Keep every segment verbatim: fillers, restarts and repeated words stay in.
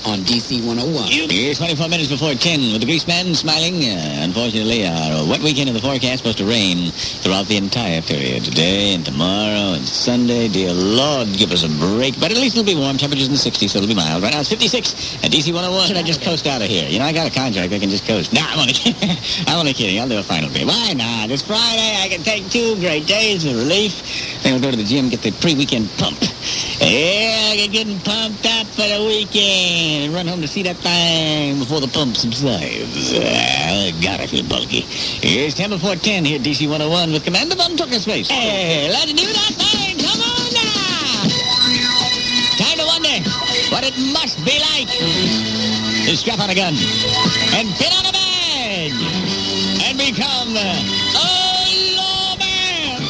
on D C one oh one. It's twenty-four minutes before ten with the Greaseman smiling. Uh, unfortunately, our wet weekend in the forecast supposed to rain throughout the entire period. Today and tomorrow and Sunday. Dear Lord, give us a break. But at least it'll be warm. Temperatures in the sixties, so it'll be mild. Right now it's fifty-six at D C one oh one. Should I just coast out of here? You know, I got a contract. I can just coast. Nah, I'm only kidding. I'm only kidding. I'll do a final day. Why not? It's Friday. I can take two great days of relief. Then I'll go to the gym, get the pre-weekend pump. Yeah, I get getting pumped up for the weekend. And run home to see that thing before the pump subsides. Uh, God, I feel bulky. It's ten before ten here at D C one oh one with Commander Von Tuckerspace. Hey, let's do that thing. Come on now. Time to wonder what it must be like to strap on a gun and pin on a badge and become a lawman.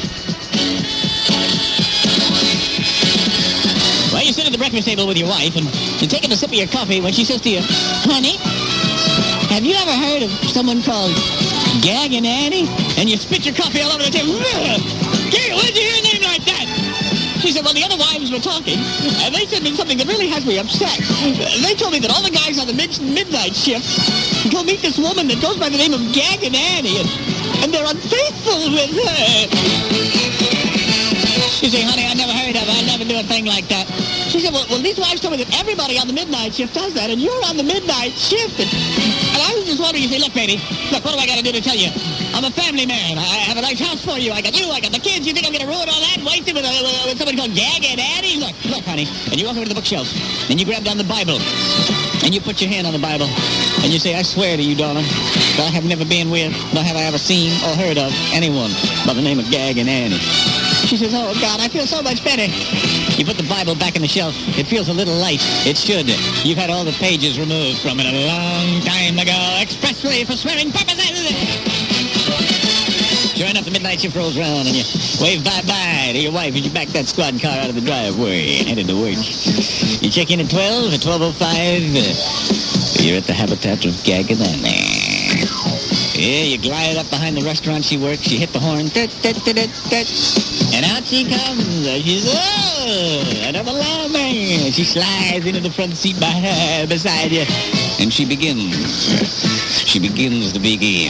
Well, you sit at the breakfast table with your wife and you're taking a sip of your coffee when she says to you, honey, have you ever heard of someone called Gagging Annie? And you spit your coffee all over the table. Gary, where'd you hear a name like that? She said, well, the other wives were talking, and they said something that really has me upset. They told me that all the guys on the mid- midnight shift go meet this woman that goes by the name of Gagging Annie, and, and they're unfaithful with her. She said, honey, I never heard of it. I never do a thing like that. She said, well, well, these wives told me that everybody on the midnight shift does that, and you're on the midnight shift. And, and I was just wondering, you say, look, baby, look, what do I got to do to tell you? I'm a family man. I have a nice house for you. I got you. I got the kids. You think I'm going to ruin all that and waste it with, a, with somebody called Gagging Annie? Look, look, honey. And you walk over to the bookshelf, and you grab down the Bible, and you put your hand on the Bible, and you say, I swear to you, darling, that I have never been with, nor have I ever seen or heard of anyone by the name of Gagging Annie. She says, oh, God, I feel so much better. You put the Bible back in the shelf. It feels a little light. It should. You've had all the pages removed from it a long time ago, expressly for swearing purposes. Sure enough, the midnight shift rolls around, and you wave bye-bye to your wife as you back that squad car out of the driveway and headed to work. You check in at twelve, at twelve oh five, uh, you're at the habitat of Gagging Annie. Yeah, you glide up behind the restaurant she works. She hit the horn. Tut, tut, tut, tut, tut. And out she comes. She's, oh, another lawman. She slides into the front seat by her, beside you. And she begins. She begins to begin.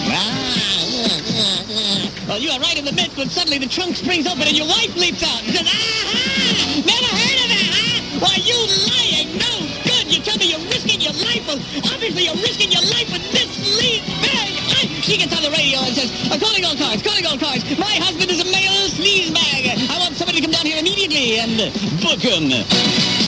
Well, you are right in the midst when suddenly the trunk springs open and your wife leaps out and says, aha! Never heard of that, huh? Why, you lying. No good. You tell me you're risking your life. Well, obviously, you're risking your life with this lead bag. She gets on the radio and says, uh, calling all cars, calling all cars. My husband is a male sleazebag. I want somebody to come down here immediately and book him.